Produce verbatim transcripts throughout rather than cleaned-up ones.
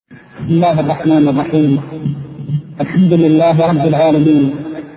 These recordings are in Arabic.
بسم الله الرحمن الرحيم. الحمد لله رب العالمين،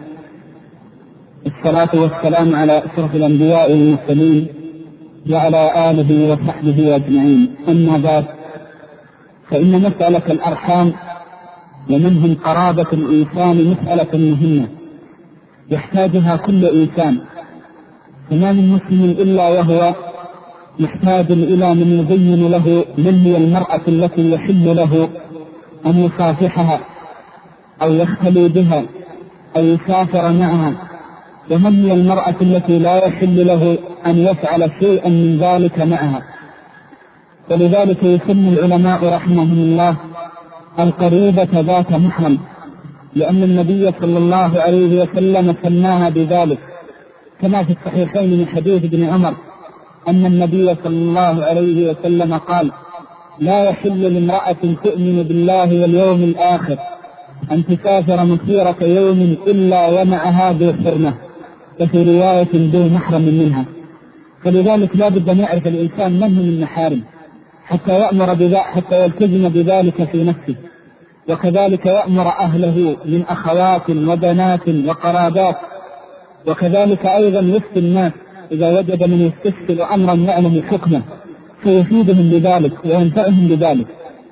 الصلاة والسلام على أشرف الأنبياء والمرسلين وعلى آله وصحبه أجمعين. أما بعد، فإن مسألة الأرحام ومنهم قرابة الإنسان مسألة مهمة يحتاجها كل إنسان، فما من مسلم إلا وهو محتاج إلى من يبين له من هي المرأة التي يحل له أن يصافحها أو يختلي بها أو يسافر معها، ومن هي المرأة التي لا يحل له أن يفعل شيئا من ذلك معها. ولذلك يسمي العلماء رحمهم الله القريبة ذات محرم، لأن النبي صلى الله عليه وسلم سماها بذلك، كما في الصحيحين من حديث ابن عمر أن النبي صلى الله عليه وسلم قال: لا يحل لامرأة تؤمن بالله واليوم الآخر أن تسافر مسيرة يوم إلا ومعها ذو حرمة، وفي رواية ذو محرم منها. فلذلك لا بد أن يعرف الإنسان من هم المحارم حتى يأمر بذلك، حتى يلتزم بذلك في نفسه، وكذلك يأمر أهله من أخوات وبنات وقرابات، وكذلك أيضا يفتي الناس إذا وجد من يستفسر أمرا يعلم حكمه فيفيدهم بذلك وينفعهم بذلك.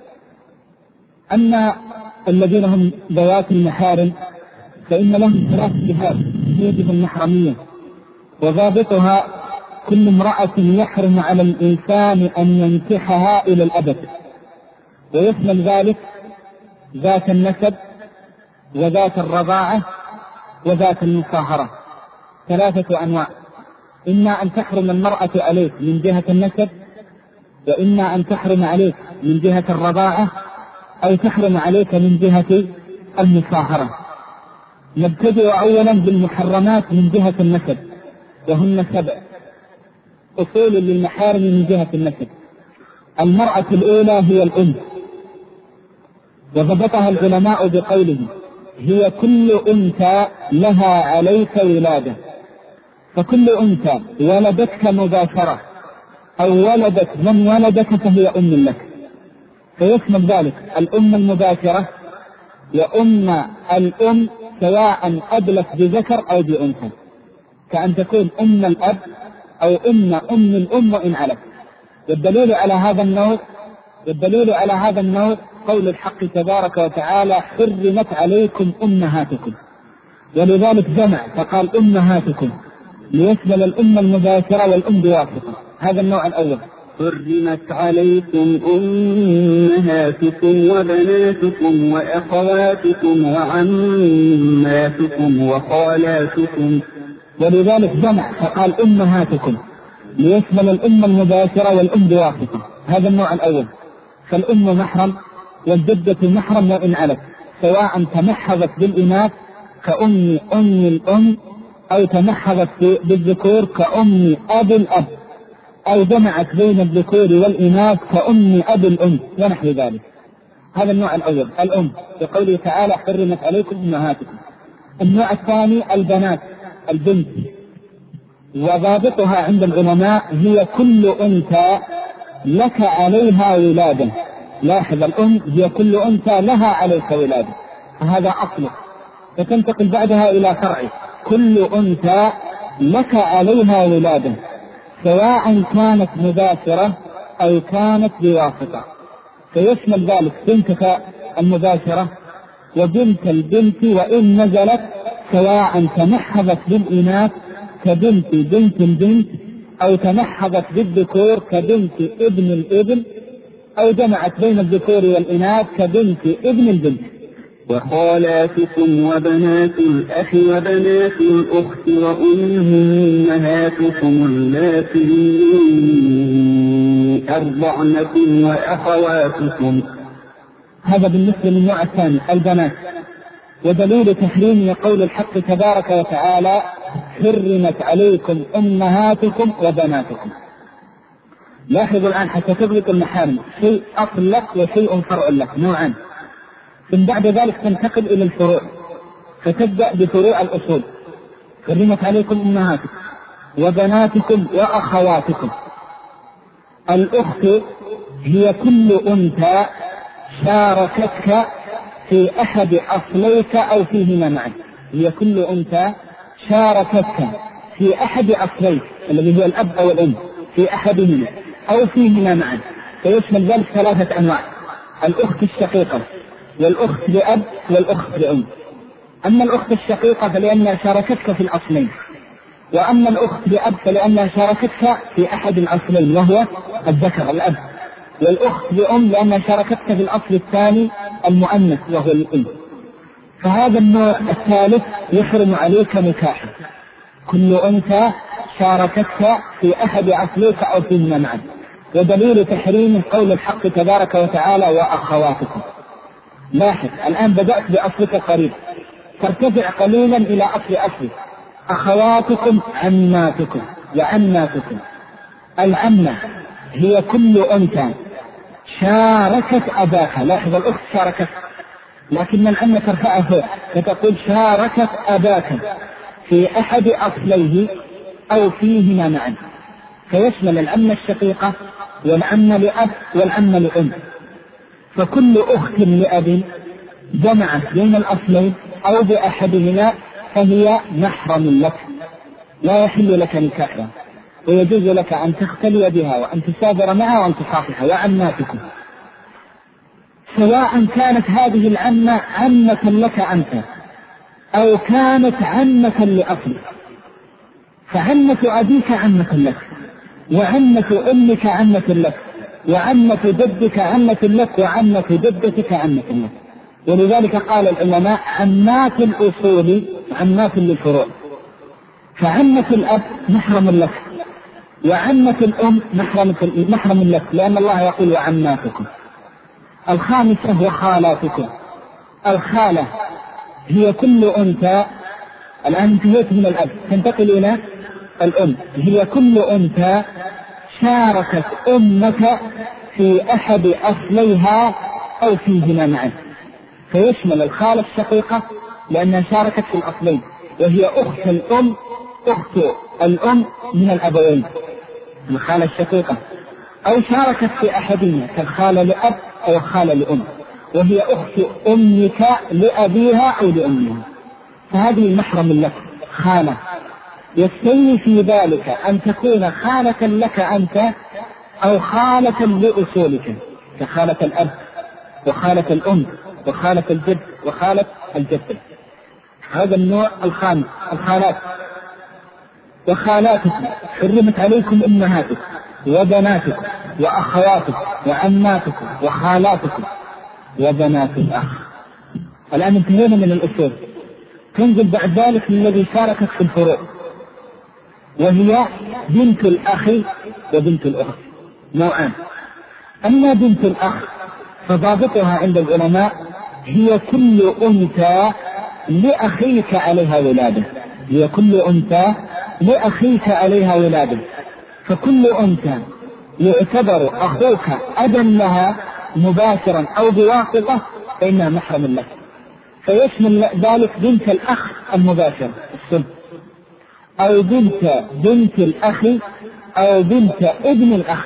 أما الذين هم ذوات المحارم فإن لهم ثلاث جهات توجب المحرمية، وضابطها كل امرأة يحرم على الإنسان أن ينكحها إلى الأبد، ويشمل ذلك ذات النسب وذات الرضاعة وذات المصاهرة، ثلاثة أنواع: إما أن تحرم المرأة عليك من جهة النسب، وإما أن تحرم عليك من جهة الرضاعة، أو تحرم عليك من جهة المصاهرة. نبتدئ أولا بالمحرمات من جهة النسب، وهن سبع أصول للمحارم من جهة النسب. المرأة الأولى هي الأم، وضبطها العلماء بقوله: هي كل أنثى لها عليك ولادة. فكل أنثى ولدتك مباشرة أو ولدت من ولدك فهي أم لك، فيشمل ذلك الأم المباشرة وأم الأم سواء أبلت بذكر أو بأنثى، كأن تكون أم الأب أو أم أم الأم وإن علت. والدليل على هذا النوع والدليل على هذا النوع قول الحق تبارك وتعالى: حرمت عليكم أمهاتكم. ولذلك جمع فقال أمهاتكم ليشمل الأم المباشرة والأم بواسطة. هذا النوع الأول: حرمت عليكم أمهاتكم وبناتكم وأخواتكم وعماتكم وخالاتكم. ولذلك جمع فقال أمهاتكم ليشمل الأم المباشرة والأم بواسطة. هذا النوع الأول. فالأم محرم والجدة محرم وإن علت، سواء تمحضت بالإناث كأم أم الأم، أو تمحضت بالذكور كأم أب الأب، أو جمعت بين الذكور والإناث كأم أب الأم ونحو ذلك. هذا النوع الأول الأم، بقوله تعالى: حرمت عليكم أمهاتكم. النوع الثاني البنات، البنت، وضابطها عند العلماء هي كل أنثى لك عليها ولادة. لاحظ، الأم هي كل أنثى لها عليك ولادة، فهذا أصله، فتنتقل بعدها إلى فرعه: كل أنثى لك عليها ولادة، سواء كانت مباشرة أو كانت بواسطة. فيشمل ذلك بنتك المباشرة وبنت البنت وإن نزلت، سواء تمحضت بالإناث كبنت بنت البنت، أو تمحضت بالذكور كبنت ابن الابن، أو جمعت بين الذكور والإناث كبنت ابن البنت. وخالاتكم وبنات الأخ وبنات الأخت وأمهاتكم اللاتي أرضعنكم وأخواتكم. هذا بالنسبة للنوع الثاني البنات. ودليل تحريم قول الحق تبارك وتعالى: حرمت عليكم أمهاتكم وبناتكم. لاحظوا الآن حتى تضبط المحارم، شيء أصل لك وشيء فرع لك، نوعان. ثم بعد ذلك تنتقل إلى الفروع، فتبدأ بفروع الأصول: حرمت عليكم أمهاتكم وبناتكم وأخواتكم. الأخت هي كل أنثى شاركتك في أحد أصليك أو فيهما معا. هي كل أنثى شاركتك في أحد أصليك الذي هو الأب أو الأم في أحدهما أو فيهما معا، فيشمل ذلك ثلاثة أنواع: الأخت الشقيقة والأخت لأب والأخت لأم. أما الأخت الشقيقة فلأنها شاركتك في الأصلين، وأما الأخت لأب فلأنها شاركتك في أحد الأصلين وهو الذكر الأب، والأخت لأم لأنها شاركتك في الأصل الثاني المؤنث وهو الأم. فهذا النوع الثالث يحرم عليك نكاحه، كل أنثى شاركتك في أحد أصليك أو فيهما معا. ودليل تحريم قول الحق تبارك وتعالى: وأخواتكم. لاحظ الآن بدأت بأصلك قريب، ترتفع قليلا إلى أصل أصل. أخواتكم عماتكم وعماتكم. العمة هي كل أنثى شاركت أباك. لاحظ الأخت شاركت، لكن العمة ترفعها فوق فتقول شاركت أباك في أحد أصليه أو فيهما معا، فيشمل العمة الشقيقة والعمة لأب والعمة لأم. فكل أخت لأب جمعت بين الأصلين أو بأحدهما فهي محرم لك، لا يحل لك نكاحها، ويجوز لك أن تختلي بها وأن تسافر معها وأن تصافحها. وعماتكم، سواء كانت هذه العمة عمة لك أنت أو كانت عمة لأصلك، فعمة أبيك عمة لك، وعمة أمك عمة لك، وعمة جدك عمة لك، وعمة جدتك عمة لك. ولذلك قال العلماء: عمات الأصول عمات للفروع. فعمة الأب محرم لك، وعمة الأم محرم لك، لأن الله يقول: وعماتكم. الخامسة وخالاتكم. الخالة هي كل أنثى، الآن انتهيت من الأب تنتقل إلى الأم، هي كل أنثى شاركت أمك في أحد أصليها أو فيهما معا، فيشمل الخالة الشقيقة لأنها شاركت في الأصلين، وهي أخت الأم أخت الأم من الأبوين الخالة الشقيقة، أو شاركت في أحدهما كالخالة لأب أو الخالة لأم، وهي أخت أمك لأبيها أو لأمها، فهذه محرم لك خالة. يستوي في ذلك أن تكون خالة لك أنت أو خالة لأصولك كخالة الأب وخالة الأم وخالة الجد وخالة الجدة. هذا النوع الخامس الخالات. وخالاتكم حرمت عليكم أمهاتكم وبناتكم وأخواتكم وعماتكم وخالاتكم وبنات الأخ. الآن انتهينا من الأصول، تنزل بعد ذلك من الذي شاركت في الفروع، وهي بنت الأخ وبنت الأخت، نوعان. أما بنت الأخ فضابطها عند العلماء هي كل أنثى لأخيك عليها ولادة، هي كل أنثى لأخيك عليها ولادة، فكل أنثى يعتبر أخوك أبا لها مباشرا أو بواسطة فإنها محرم لك، فيشمل ذلك بنت الأخ المباشر السب، أو بنت بنت الأخ أو بنت ابن الأخ،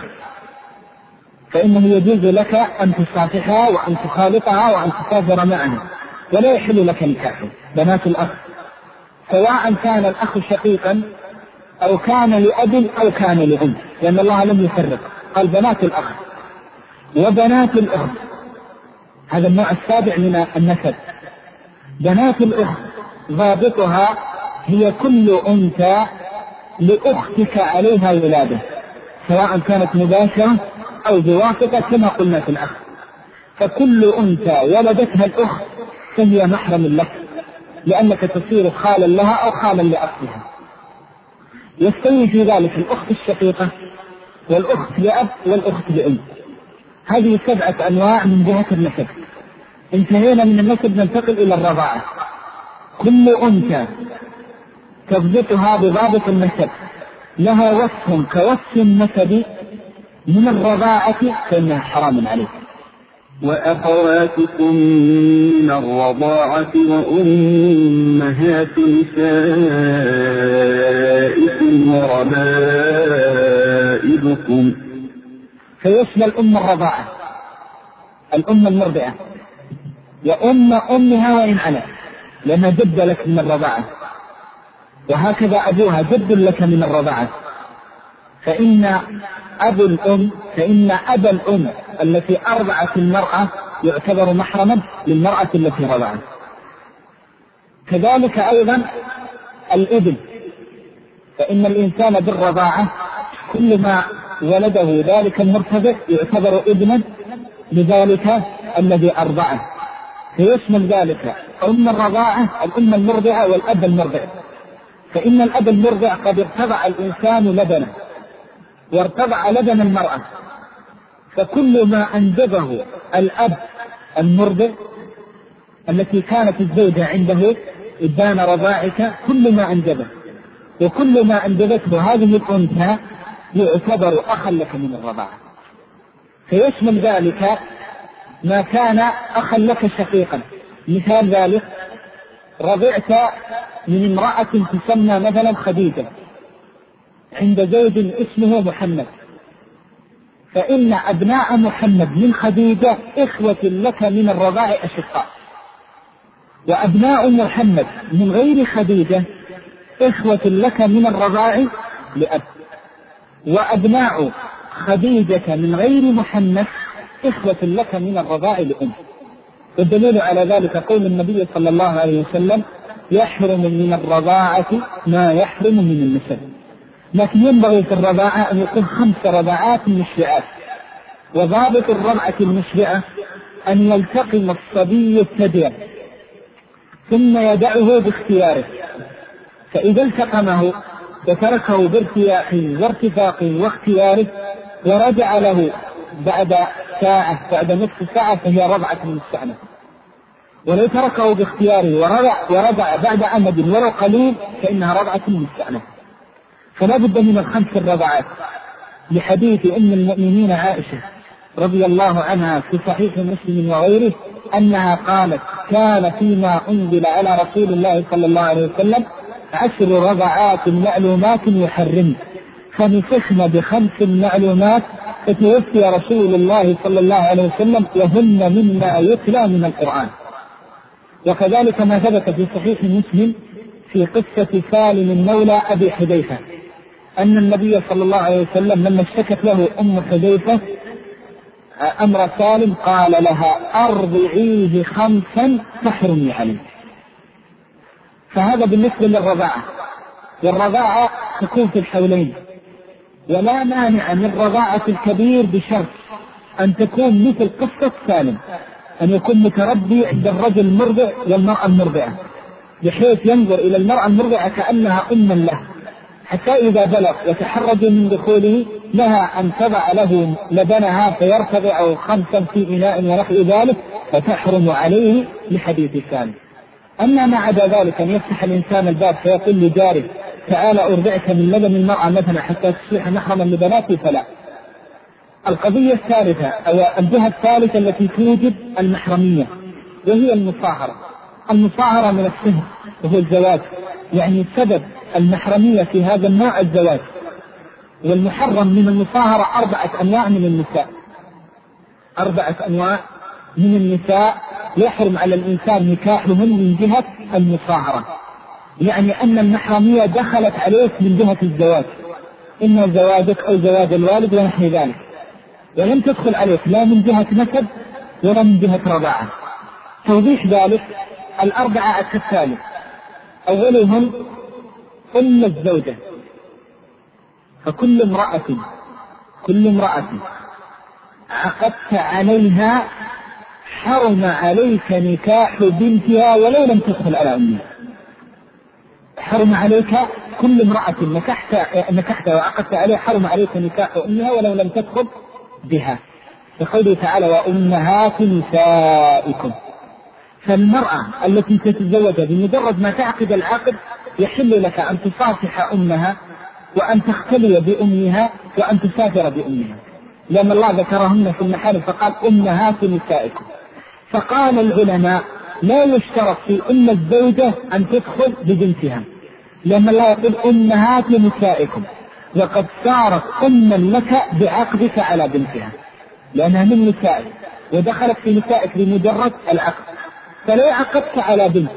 فإنه يجوز لك أن تصافحها وأن تخالطها وأن تسافر معها، ولا يحل لك نكاحها. بنات الأخ سواء كان الأخ شقيقا أو كان لأب أو كان لأم، لأن الله لم يفرق، قال بنات الأخ وبنات الأخت. هذا النوع السابع من النسب. بنات الأخت ضابطها هي كل أنثى لأختك عليها ولادة، سواء كانت مباشرة أو بواسطة كما قلنا في الأخ، فكل أنثى ولدتها الأخت فهي محرم لك، لأنك تصير خالا لها أو خالا لأصلها. يستوي في ذلك الأخت الشقيقة والأخت لأب والأخت لأم. هذه سبعة أنواع من جهة النسب. انتهينا من النسب، ننتقل إلى الرضاعة. كل أنثى تضبطها بضابط النسب لها وصف كوصف النسب من الرضاعة فإنها حرام عليك. وأخواتكم من الرضاعة وأمهات نسائكم وربائبكم. فيشمل أم الرضاعة الأم المرضعة، وأم أمها وإن علت، لأنها جد لك من الرضاعة، وهكذا أبوها جد لك من الرضاعة. فإن أبو الأم فإن أبا الأم التي أرضعت المرأة يعتبر محرما للمرأة التي رضعت. كذلك أيضا الابن، فإن الإنسان بالرضاعة كل ما ولده ذلك المرتضع يعتبر ابنا لذلك الذي أرضعه، فيشمل ذلك أم الرضاعة الأم المرضعة والأب المرضع. فإن الأب المرضع قد ارتضع الإنسان لبنه وارتضع لبن المرأة، فكل ما أنجبه الأب المرضع التي كانت الزوجة عنده إبان رضاعك كل ما أنجبه، وكل ما أنجبته هذه الأنثى يعتبر أخا لك من الرضاعة. فيشمل ذلك ما كان أخا لك شقيقا. مثال ذلك رضعت من امرأة تسمى مثلا خديجة عند زوج اسمه محمد، فإن أبناء محمد من خديجة إخوة لك من الرضاع أشقاء، وأبناء محمد من غير خديجة إخوة لك من الرضاع لأب، وأبناء خديجة من غير محمد إخوة لك من الرضاع لأم. والدليل على ذلك قول النبي صلى الله عليه وسلم يحرم من الرضاعة ما يحرم من النسب. لكن ينبغي في الرضاعة أن يكون خمس رضاعات مشبعات، وضابط الرضعة المشبعة أن يلتقم الصبي الثدي ثم يدعه باختياره، فإذا التقمه وتركه بارتياح وارتفاق واختياره ورجع له بعد ساعة بعد نصف ساعة فهي رضعة مستأنفة، ولو تركه باختياره ورجع, ورجع بعد أمد ولو قليل فإنها رضعة مستأنفة. فلا بد من الخمس الرضعات، لحديث أم المؤمنين عائشة رضي الله عنها في صحيح مسلم وغيره أنها قالت كان فيما أنزل على رسول الله صلى الله عليه وسلم عشر رضعات معلومات يحرم، فنسخن بخمس معلومات فتوفي رسول الله صلى الله عليه وسلم وهن مما يتلى من القرآن. وكذلك ما ثبت في صحيح مسلم في قصة سالم مولى أبي حذيفة أن النبي صلى الله عليه وسلم لما اشتكت له أم حذيفة أمر سالم قال لها أرضعيه خمسا تحرمي عليه. فهذا بالنسبة للرضاعة، والرضاعة تكون في الحولين، ولا مانع من رضاعة الكبير بشرط أن تكون مثل قصة سالم، أن يكون متربي عند الرجل المرضع والمرأة المرضعة، بحيث ينظر إلى المرأة المرضعة كأنها أما له، حتى إذا بلغ وتحرج من دخوله لها أن تضع له لبنها فيرتضع خمسا في إناء ونحو ذلك فتحرم عليه لحديث سالم. أما ما عدا ذلك أن يفتح الإنسان الباب فيقول لجاره تعال أرضعك من لبن المرأة مثلا حتى تصبح محرما لبناتي فلا. القضية الثالثة أو الجهة الثالثة التي توجد المحرمية وهي المصاهرة. المصاهرة من السهر وهو الزواج، يعني سبب المحرمية في هذا النوع الزواج. والمحرم من المصاهرة أربعة أنواع من النساء، أربعة أنواع من النساء يحرم على الإنسان نكاحهم من جهة المصاهرة، يعني أن المحرمية دخلت عليك من جهة الزواج، إما زواجك أو زواج الوالد ونحو ذلك، ولم تدخل عليك لا من جهة نسب ولا من جهة رضاعة. توضيح ذلك الأربعة كالتالي: أولهم أم الزوجة، فكل امرأة كل امرأة عقدت عليها حرم عليك نكاح بنتها ولو لم تدخل على أمها. حرم عليك كل امرأة نكحت نكحت وعقدت عليها حرم عليك نكاح أمها ولو لم تدخل بها، بقوله تعالى وأمهات نسائكم. فالمرأة التي تتزوج بمجرد ما تعقد العقد يحل لك أن تصافح أمها وأن تختلي بأمها وأن تسافر بأمها، لأن الله ذكرهن في المحارم فقال أمهات نسائكم. فقال العلماء لا يشترط في أم الزوجة أن تدخل ببنتها، لأن الله يقول أمهات نسائكم، وقد صارت أما لك بعقدك على بنتها. لأنها من نسائك ودخلت في نسائك بمجرد العقد. فلو عقدت على بنت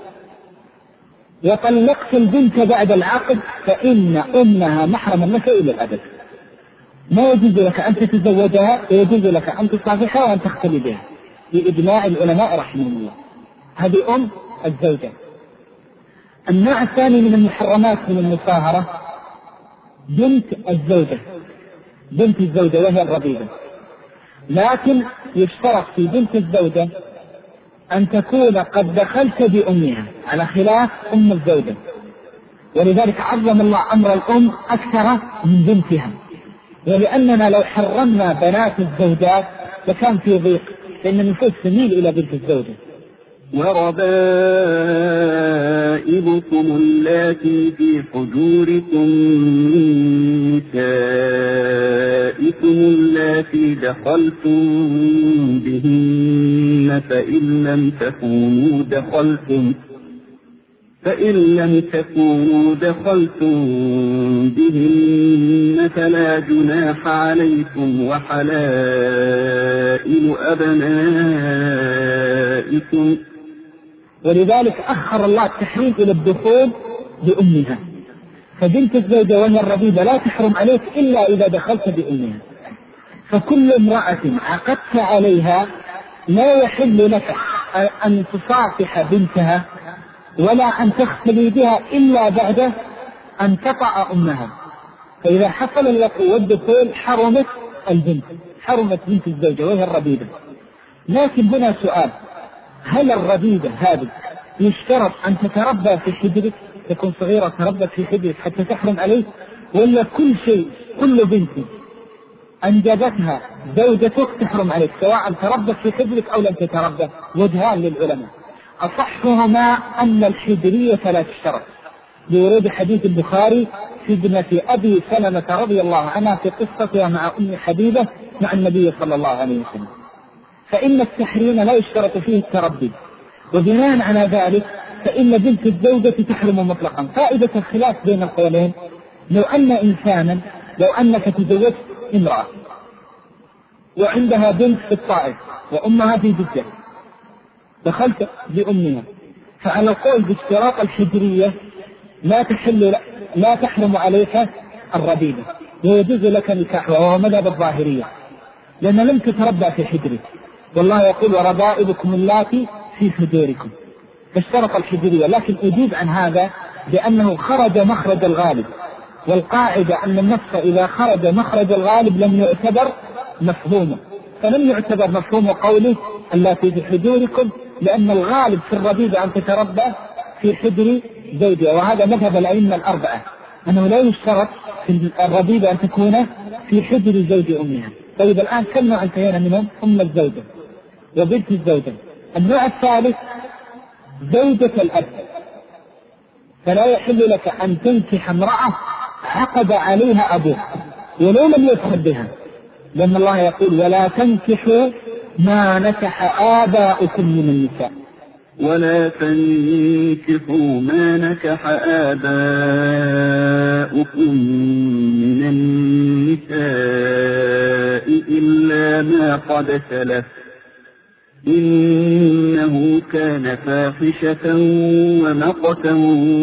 وطلقت البنت بعد العقد فإن أمها محرم لك إلى الأبد، ما يجوز لك أن تتزوجها ويجوز لك أن تصافحها وأن تختلي بها بإجماع العلماء رحمهم الله. هذه أم الزوجة. النوع الثاني من المحرمات من المصاهرة بنت الزوجة، بنت الزوجة وهي الربيبة، لكن يشترط في بنت الزوجة أن تكون قد دخلت بأمها على خلاف أم الزوجة، ولذلك عظم الله أمر الأم أكثر من بنتها، ولأننا لو حرمنا بنات الزوجات لكان في ضيق، لأن النفوس تميل إلى بنت الزوجة. وربائبكم اللاتي في حجوركم من نسائكم اللاتي دخلتم بهن فإن لم تكونوا دخلتم فإن لم تكونوا دخلتم بهن فلا جناح عليكم وحلائل أبنائكم. ولذلك أخر الله التحريم إلى الدخول بأمها، فبنت الزوجة وهي الربيبة لا تحرم عليك إلا إذا دخلت بأمها. فكل امرأة عقدت عليها لا يحل لك أن تصافح بنتها ولا أن تختلي بها إلا بعد أن تطأ أمها. فإذا حصل الوقوع والدخول حرمت البنت، حرمت بنت الزوجة وهي الربيبة. لكن هنا سؤال: هل الربيبة هذه يشترط أن تتربى في حجرك، تكون صغيرة تربت في حجرك حتى تحرم عليك، ولا كل شيء كل بنت أنجبتها زوجتك تحرم عليك سواء تربت في حجرك أو لم تتربى؟ وجهان للعلماء، أصحهما أن الحجرية لا تشترط بورود حديث البخاري في ابنة أبي سلمة رضي الله عنها في قصتها مع أم حبيبة مع النبي صلى الله عليه وسلم، فإن التحريم لا يشترط فيه التربي، وبناء على ذلك فإن بنت الزوجة تحرم مطلقا. فائدة الخلاف بين القولين: لو أن إنسانا لو أنك تزوجت امرأة وعندها بنت في الطائف وأمها في جدة، دخلت بأمها، فعلى القول باشتراط الحجرية لا تحل لا تحرم عليك الربيبة ويجوز لك نكاحها، وهو مذهب الظاهرية، لأن لم تتربى في حجرك، والله يقول: وربائبكم اللاتي في حجوركم، فاشترط الحجرية. لكن أجيب عن هذا بأنه خرج مخرج الغالب، والقاعدة أن النص إذا خرج مخرج الغالب لم يعتبر مفهومه، فلم يعتبر مفهوم قوله اللاتي في حجوركم، لأن الغالب في الربيبة أن تتربى في حجر زوجها، وهذا مذهب الأئمة الأربعة أنه لا يشترط في الربيبة أن تكون في حجر زوج أمها. طيب الآن كم نوع انتهينا منهم؟ أم الزوجة وبنت الزوجة. النوع الثالث زوجة الأب، فلا يحل لك أن تنكح امرأة عقد عليها أبوه ولو لم يدخل بها، لأن الله يقول: ولا تنكحوا ما نكح آباؤكم من النساء. ولا تنكحوا ما نكح آباؤكم من النساء إلا ما قد سلف إنه كان فاحشة ومقتا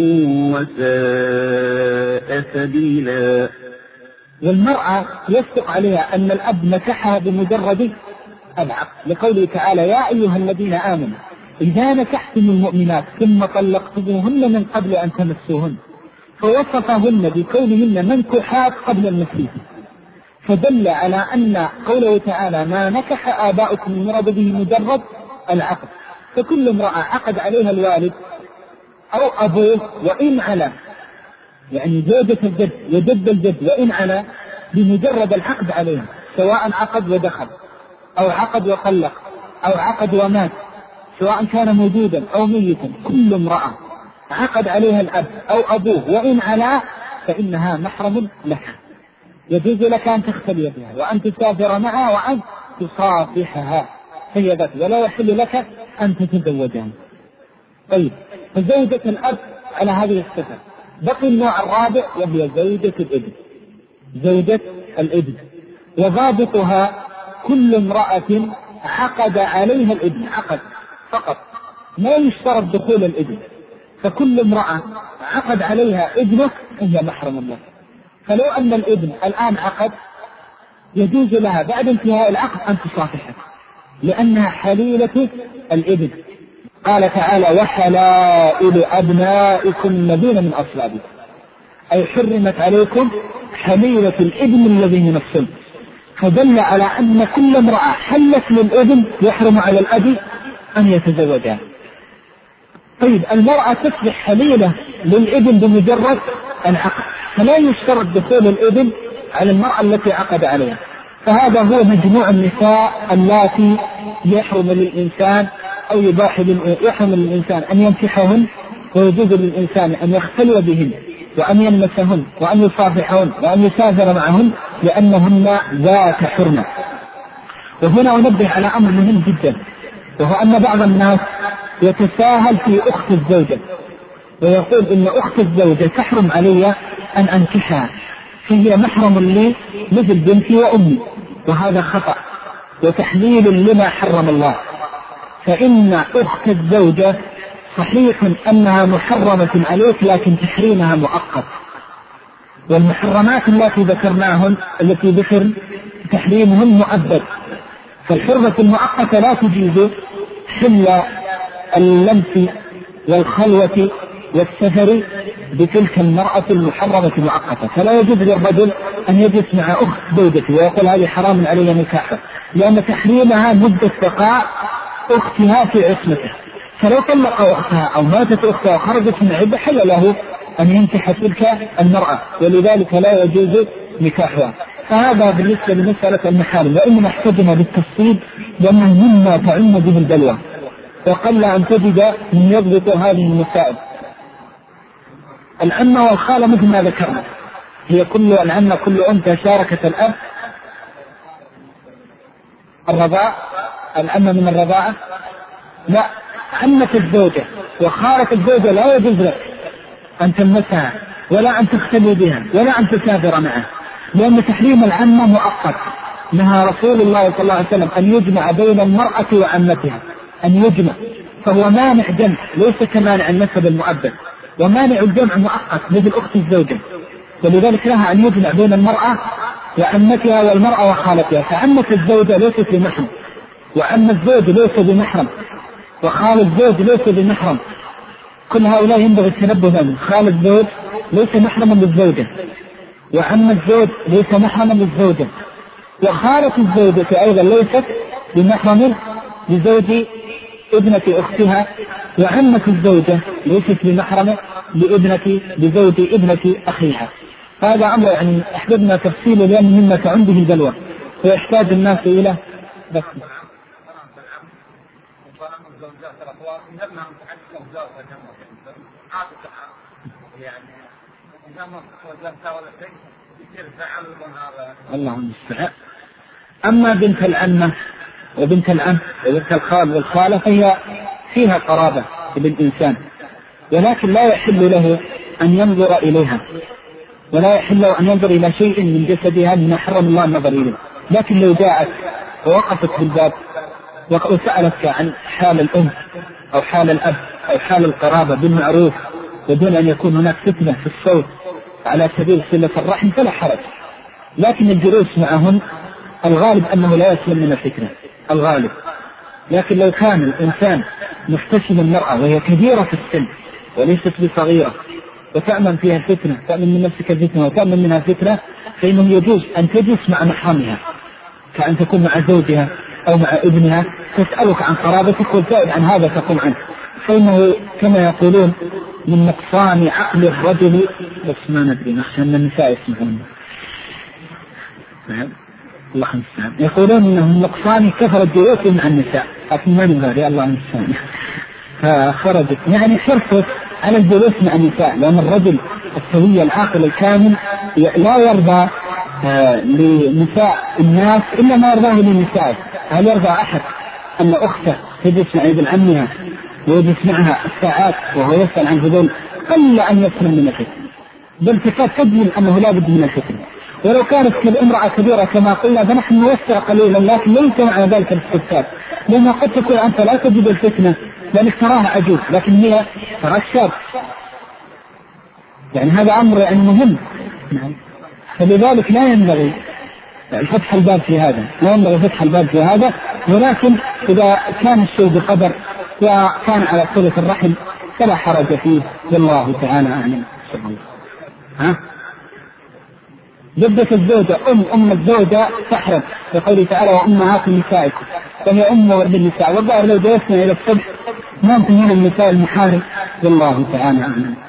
وساء سبيلا. والمرأة يصدق عليها أن الأب نكحها بمجرد العقد، لقوله تعالى: يا أيها الذين آمنوا إذا نكحتم المؤمنات ثم طلقتموهن من قبل أن تمسوهن، فوصفهن بكونهن منكحات قبل المسيح، فدل على أن قوله تعالى: ما نكح آباؤكم المراد به مجرد العقد. فكل امرأة عقد عليها الوالد أو أبوه وإن على، يعني زوجة الجد وجد الجد وإن على، بمجرد العقد عليها، سواء عقد ودخل أو عقد وطلق أو عقد ومات، سواء كان موجودا أو ميتا، كل امرأة عقد عليها الأب أو أبوه وإن على فإنها محرم لها، يجوز لك أن تختلي بها وأن تسافر معها وأن تصافحها، هي ذات، ولا يحل لك أن تتزوجها. طيب، فزوجة الأب على هذه الصفة. بقي النوع الرابع وهي زوجة الابن، زوجة الابن، وضابطها كل امرأة عقد عليها الابن، عقد فقط، لا يشترط دخول الابن، فكل امرأة عقد عليها ابنك هي محرم لك. فلو أن الابن الآن عقد يجوز لها بعد انتهاء العقد أن تصافحه لأنها حليلة الابن. قال تعالى: وحلائل أبنائكم الذين من أصلابكم، أي حرمت عليكم حليلة الابن الذي من الصلب، فدل على أن كل امرأة حلت للابن يحرم على الأب أن يتزوجها. طيب المرأة تصبح حليلة للابن بمجرد العقد، فلا يشترط دخول الابن على المرأة التي عقد عليها. فهذا هو مجموع النساء اللاتي يحرم للإنسان أو يباح يحرم للإنسان أن ينكحهن، ويجوز للإنسان أن يختلو بهن وأن يلمسهن وأن يصافحهن وأن يسافر معهن لأنهن ذات حرمة. وهنا أنبه على أمر مهم جدا، وهو أن بعض الناس يتساهل في أخت الزوجة ويقول إن أخت الزوجة تحرم علي أن أنكحها فهي محرم لي مثل بنتي وأمي، وهذا خطأ وتحليل لما حرم الله. فإن أخت الزوجة صحيح أنها محرمة عليك، لكن تحريمها مؤقت، والمحرمات التي ذكرناهن التي ذكر تحريمهن مؤبد. فالحرمة المؤقتة لا تجيز حل اللمس والخلوة والسفر بتلك المرأة المحرمة المؤقتة. فلا يجوز للرجل أن يجلس مع أخت زوجته ويقول هذه حرام علي نكاحها، لأن تحريمها مدة بقاء أختها في عصمته. فلو طلق أختها أو ماتت أختها وخرجت من عدة حل له أن ينكح تلك المرأة، ولذلك لا يجوز نكاحها. فهذا بالنسبة لمسألة المحارم، وإنما احتجنا بالتفصيل لأنه مما تعم به البلوى، وقل أن تجد من يضبط هذه المسائل. العمة والخالة مثل ما ذكرنا، هي كل العمة كل أنثى شاركت الأب الرضاع، العمة من الرضاعة لا، عمة الزوجة وخالة الزوجة لا يجوز لك أن تلمسها ولا أن تختلي بها ولا أن تسافر معها، لأن تحريم العمة مؤقت. نهى رسول الله صلى الله عليه وسلم أن يجمع بين المرأة وعمتها، أن يجمع، فهو مانع جمع ليس كمانع النسب المؤبد، ومانع الجمع مؤقت مثل أخت الزوجة، ولذلك لها أن يجمع بين المرأة وعمتها والمرأة وخالتها. فعمة الزوجة ليست بمحرم، وعم الزوج ليس بمحرم، وخال الزوج ليس بمحرم. كل هؤلاء ينبغي التنبه لهم. خال الزوج ليس محرما للزوجة، وعم الزوج ليس محرما للزوجة، وخالة الزوجة أيضا ليست بمحرم لزوج ابنة أختها، وعمة الزوجة ليست بمحرم لابنة لزوج ابنة أخيها. هذا أمر يعني أحببنا تفصيله لأن مما تعم به البلوى ويحتاج الناس إلى بس. الله المستعان. أما بنت العمة وبنت العم وبنت الخال والخالة فهي فيها قرابة بالإنسان، ولكن لا يحل له أن ينظر إليها، ولا يحل له أن ينظر إلى شيء من جسدها مما حرم الله النظر إليه. لكن لو جاءت ووقفت بالباب وسألتك عن حال الأم أو حال الأب أو حال القرابة بالمعروف ودون أن يكون هناك فتنة في الصوت على سبيل صلة الرحم فلا حرج. لكن الجلوس معهم الغالب أنه لا يسلم من الفتنة الغالب. لكن لو كان الإنسان مستشم المرأة وهي كبيرة في السن وليست بصغيرة وتأمن فيها الفتنة، تأمن من نفسك الفتنة وتأمن منها فتنة، فإنه يجوز أن تجلس مع محرمها كأن تكون مع زوجها أو مع ابنها تسألك عن قرابتك وتسأل عن هذا تقوم عنه، فإنه كما يقولون من نقصان عقل الرجل. بس ما ندري نخشى أن النساء يسمعون. الله المستعان. يقولون انه من نقصان كثرة الجلوس مع النساء، لكن ما نبغى الله المستعان. فخرجت يعني حرصت على الجلوس مع النساء، لأن الرجل السوي العاقل الكامل لا يرضى لنساء الناس إلا ما يرضاه لنسائه. هل يرضى أحد أن أخته تجلس مع ابن عمها ويجلس معها الساعات وهو يسأل عن هذول؟ قل أن يسلم من الفتنة، بل تكاد تجمل أنه لا بد من الفتنة. ولو كانت امرأة كبيرة كما قلنا فنحن نوسع قليلا، لكن ليس معنى ذلك الاستفسار، لأنها قد تكون أنت لا تجد الفتنة لأنك تراها عجوز لكن هي ترى الشاب، يعني هذا أمر يعني مهم. فلذلك لا ينبغي فتح الباب في هذا، لا ينبغي فتح الباب في هذا، ولكن إذا كان الشيء بقدر وكان على صلة الرحم فلا حرج فيه، والله تعالى أعلم. ها جدة الزوجة أم أم الزوجة تحرم بقوله تعالى وأمهات نسائكم، فهي أم ولد النساء، والظاهر لو جلسنا إلى الصبح ما يمكن من النساء المحارم، والله تعالى أعلم.